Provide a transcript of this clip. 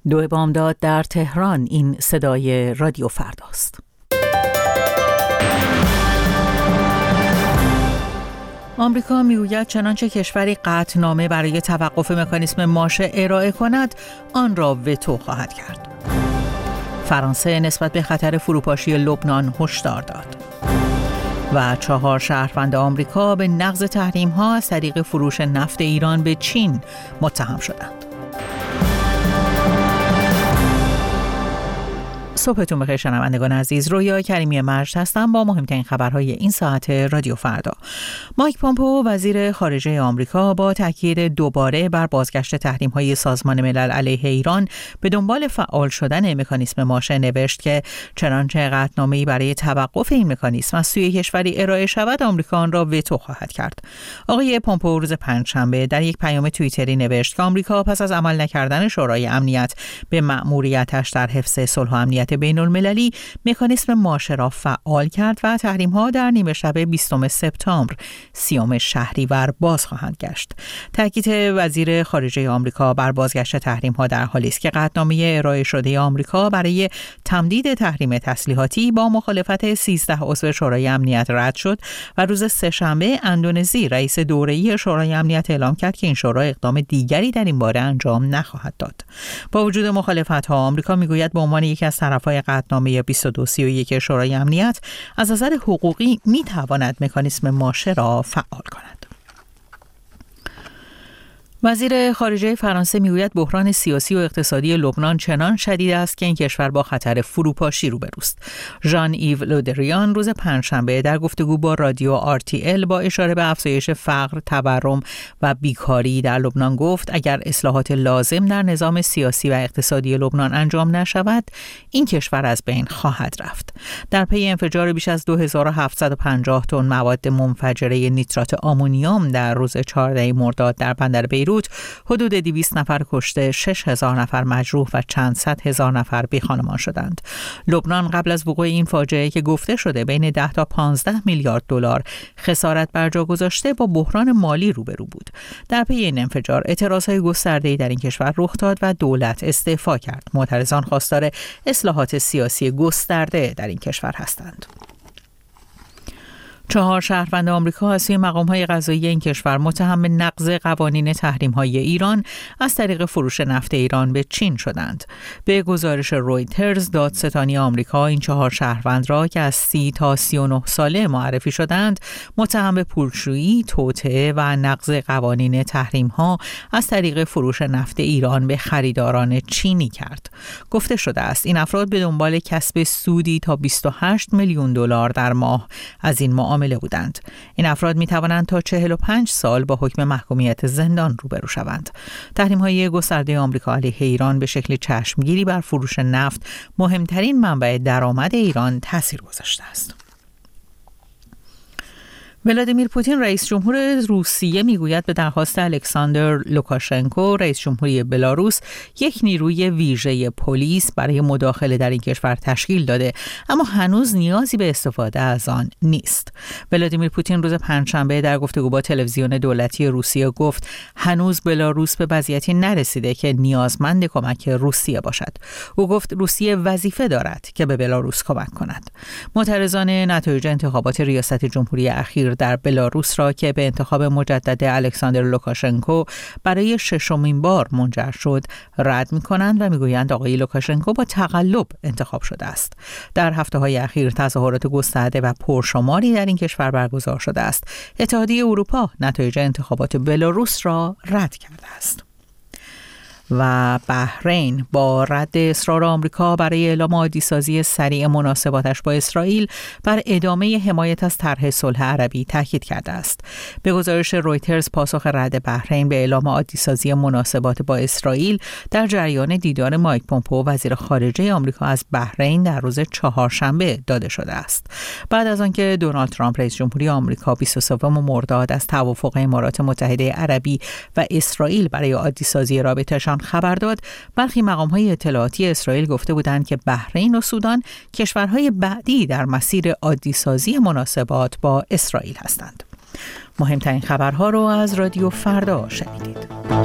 دو بامداد در تهران. این صدای رادیو فرداست. آمریکا میگوید چنانچه کشوری قطعنامه برای توقف مکانیسم ماشه ارائه کند، آن را وتو خواهد کرد. فرانسه نسبت به خطر فروپاشی لبنان هشدار داد. و 4 شهروند آمریکا به نقض تحریم‌ها از طریق فروش نفت ایران به چین متهم شدند. صبحتون بخیر شنوندگان عزیز، رویا کریمی مجد هستم با مهمترین خبرهای این ساعت رادیو فردا. مایک پومپئو وزیر خارجه آمریکا با تاکید دوباره بر بازگشت تحریم‌های سازمان ملل علیه ایران به دنبال فعال شدن مکانیسم ماشه نوشت که چنانچه قطعنامه‌ای برای توقف این مکانیسم از سوی کشوری ارائه شود، آمریکا آن را وتو خواهد کرد. آقای پومپئو روز پنجشنبه در یک پیام توییتری نوشت که آمریکا پس از عمل نکردن شورای امنیت به مأموریتش در حفظ صلح و امنیت بین المللی مکانیسم ماشه را فعال کرد و تحریم‌ها در نیمه شب 20 سپتامبر 30 شهریور باز خواهند گشت. تاکید وزیر خارجه آمریکا بر بازگشت تحریم‌ها در حالی است که قطعنامه ارائه شده آمریکا برای تمدید تحریم تسلیحاتی با مخالفت 13 عضو شورای امنیت رد شد و روز سه‌شنبه اندونزی رئیس دوره‌ای شورای امنیت اعلام کرد که این شورا اقدام دیگری در این باره انجام نخواهد داد. با وجود مخالفت‌ها، آمریکا میگوید به عنوان یکی از طرف‌های قطعنامه 2231 شورای امنیت از نظر حقوقی میتواند مکانیسم ماشه را فعال کند. وزیر خارجه فرانسه میگوید بحران سیاسی و اقتصادی لبنان چنان شدید است که این کشور با خطر فروپاشی روبروست. ژان ایو لودریان روز پنجشنبه در گفتگو با رادیو RTL با اشاره به افزایش فقر، تورم و بیکاری در لبنان گفت اگر اصلاحات لازم در نظام سیاسی و اقتصادی لبنان انجام نشود، این کشور از بین خواهد رفت. در پی انفجار بیش از 2750 تن مواد منفجره نیترات آمونیوم در روز 14 مرداد در بندر بیروت، حدود 200 نفر کشته، 6000 نفر مجروح و چند صد هزار نفر بی‌خانمان شدند. لبنان قبل از وقوع این فاجعه که گفته شده بین 10 تا 15 میلیارد دلار خسارت بر جا گذاشته، با بحران مالی روبرو بود. در پی این انفجار اعتراضهای گسترده‌ای در این کشور رخ داد و دولت استعفا کرد. معترضان خواستار اصلاحات سیاسی گسترده در این کشور هستند. 4 شهروند آمریکا از سوی مقام‌های قضایی این کشور متهم به نقض قوانین تحریم‌های ایران از طریق فروش نفت ایران به چین شدند. به گزارش رویترز، دادستانی آمریکا این 4 شهروند را که از 30 تا 39 ساله معرفی شدند متهم به پولشویی، توطئه و نقض قوانین تحریم‌ها از طریق فروش نفت ایران به خریداران چینی کرد. گفته شده است این افراد به دنبال کسب سودی تا 28 میلیون دلار در ماه از این معامله بودند. این افراد می توانند تا 45 سال با حکم محکومیت زندان روبرو شوند. تحریم‌های گسترده آمریکا علیه ایران به شکل چشمگیری بر فروش نفت، مهمترین منبع درآمد ایران، تاثیر گذاشته است. ولادیمیر پوتین رئیس جمهور روسیه میگوید به درخواست الکساندر لوکاشنکو رئیس جمهوری بلاروس یک نیروی ویژه پلیس برای مداخله در این کشور تشکیل داده، اما هنوز نیازی به استفاده از آن نیست. ولادیمیر پوتین روز پنجشنبه در گفتگو با تلویزیون دولتی روسیه گفت هنوز بلاروس به وضعیتی نرسیده که نیازمند کمک روسیه باشد. او گفت روسیه وظیفه دارد که به بلاروس کمک کند. معترضان نتایج انتخابات ریاست جمهوری اخیر در بلاروس را که به انتخاب مجدد الکساندر لوکاشنکو برای 6مین بار منجر شد رد می‌کنند و می‌گویند آقای لوکاشنکو با تقلب انتخاب شده است. در هفته‌های اخیر تظاهرات گسترده و پرشماری در این کشور برگزار شده است. اتحادیه اروپا نتایج انتخابات بلاروس را رد کرده است. و بحرین با رد اصرار آمریکا برای اعلام عادی‌سازی سریع مناسباتش با اسرائیل بر ادامه حمایت از طرح صلح عربی تاکید کرده است. به گزارش رویترز، پاسخ رد بحرین به اعلام عادی‌سازی مناسبات با اسرائیل در جریان دیدار مایک پومپئو وزیر خارجه آمریکا از بحرین در روز چهارشنبه داده شده است. بعد از آنکه دونالد ترامپ رئیس جمهوری آمریکا 23 مرداد از توافق امارات متحده عربی و اسرائیل برای عادی‌سازی رابطه‌شان خبر داد، برخی مقام‌های اطلاعاتی اسرائیل گفته بودند که بحرین و سودان کشورهای بعدی در مسیر عادی‌سازی مناسبات با اسرائیل هستند. مهمترین خبرها رو از رادیو فردا شنیدید.